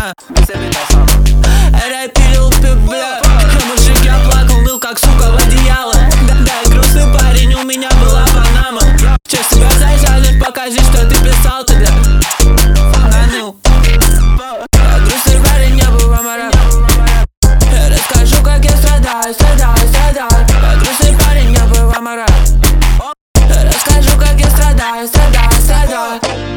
Рэп пилил, бля. Мужик, я плакал, ныл как сука в одеяло. Да, и грустный парень, у меня была Панама. Чё себя зажали, покажи, что ты писал тогда. Наныл. Я грустный парень, я был в амарах. Расскажу, как я страдаю. Я грустный парень, я был в амарах. Расскажу, как я страдаю.